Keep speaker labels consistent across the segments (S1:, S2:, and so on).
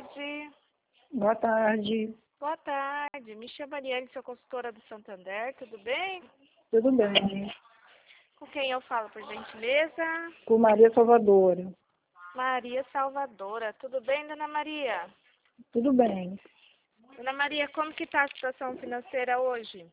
S1: tarde.
S2: Boa tarde.
S1: Boa tarde. Me chamo Ariane, sou consultora do Santander, tudo bem?
S2: Tudo bem?
S1: Com quem eu falo, por gentileza?
S2: Com Maria Salvadora.
S1: Maria Salvadora. Tudo bem, dona Maria?
S2: Tudo bem.
S1: Dona Maria, como que está a situação financeira hoje?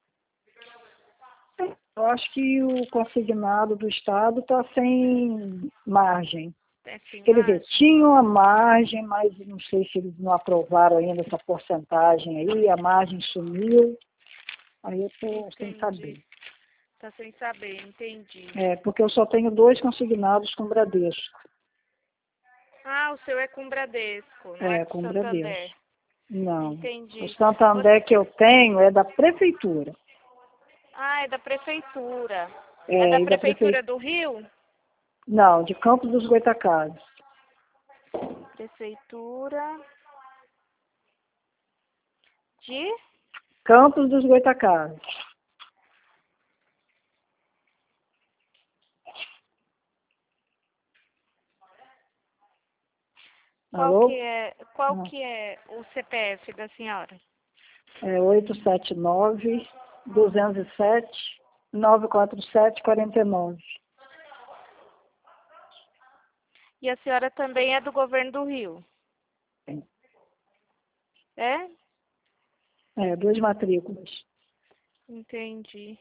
S2: Eu acho que o consignado do Estado está sem margem.
S1: Assim,
S2: Quer dizer, tinham a margem, mas não sei se eles não aprovaram ainda essa porcentagem aí, a margem sumiu. Aí eu estou sem saber.
S1: Está sem saber, entendi.
S2: Porque eu só tenho 2 consignados com Bradesco.
S1: Ah, o seu é com Bradesco, não é
S2: Com
S1: Santander.
S2: Bradesco. Não.
S1: Entendi.
S2: O Santander que eu tenho é da Prefeitura.
S1: Ah, é da Prefeitura.
S2: É,
S1: É da
S2: e da
S1: Prefeitura do Rio?
S2: Não, de Campos dos Goytacazes.
S1: Prefeitura de...
S2: Campos dos Goytacazes. Alô?
S1: Qual que é o CPF da senhora?
S2: É 879-207-947-49.
S1: E a senhora também é do governo do Rio?
S2: Sim.
S1: É?
S2: 2 matrículas.
S1: Entendi.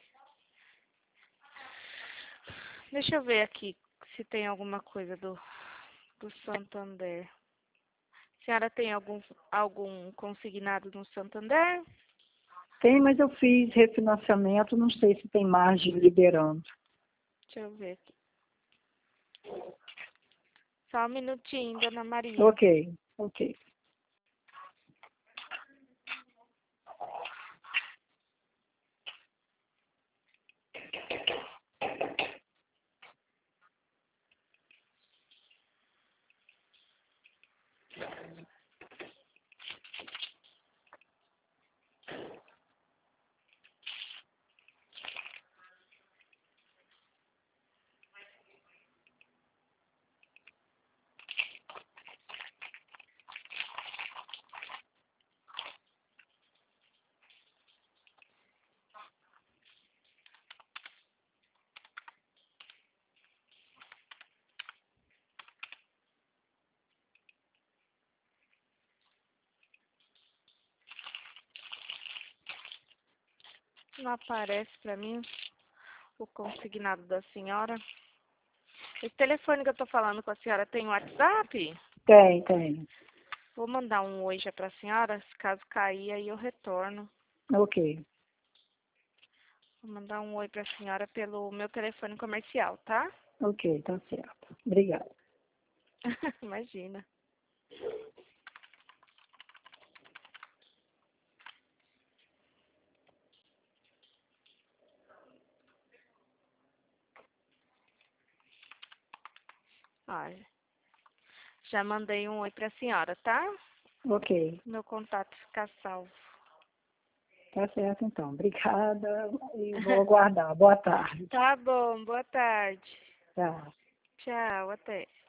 S1: Deixa eu ver aqui se tem alguma coisa do Santander. A senhora tem algum consignado no Santander?
S2: Tem, mas eu fiz refinanciamento, não sei se tem margem liberando.
S1: Deixa eu ver aqui. Só um minutinho, dona Maria.
S2: Ok.
S1: Não aparece para mim o consignado da senhora. Esse telefone que eu tô falando com a senhora tem WhatsApp?
S2: Tem.
S1: Vou mandar um oi já pra senhora, se caso cair, aí eu retorno.
S2: Ok.
S1: Vou mandar um oi pra senhora pelo meu telefone comercial, tá?
S2: Ok, tá certo. Obrigada.
S1: Imagina. Olha, já mandei um oi pra senhora, tá?
S2: Ok.
S1: Meu contato fica salvo.
S2: Tá certo, então. Obrigada e vou aguardar. Boa tarde.
S1: Tá bom, boa tarde.
S2: Tchau.
S1: Tchau, até.